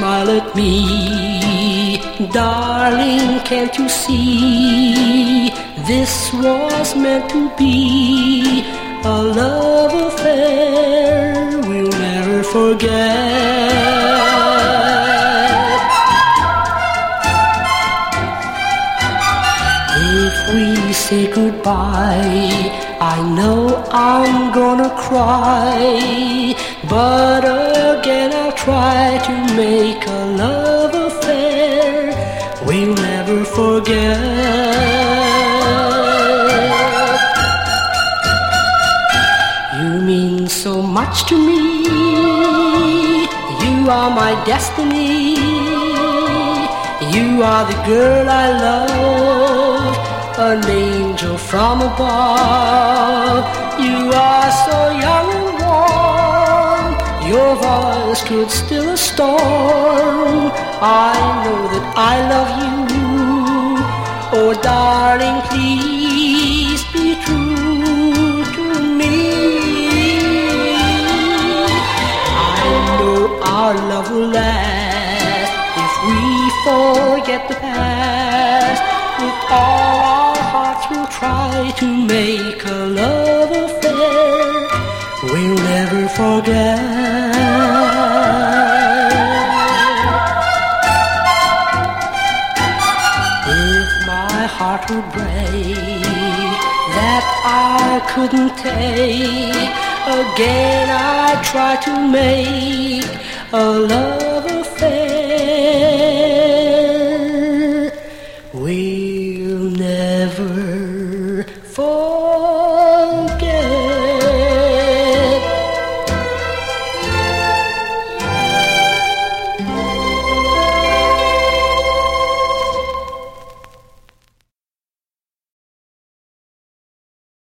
smile at me. Darling, can't you see? This was meant to be a love affair we'll never forget. If we say goodbye, I know I'm gonna cry, but again I'll try to make a love affair we'll never forget. You mean so much to me. You are my destiny. You are the girl I love, an angel from above. You are so young and warm, your voice could still a storm. I know that I love you. Oh darling, please be true to me. I know our love will last if we forget the past. With all our hearts we'll try to make a love affair we'll never forget. If my heart would break that I couldn't take, again I try to make a love affair we'll never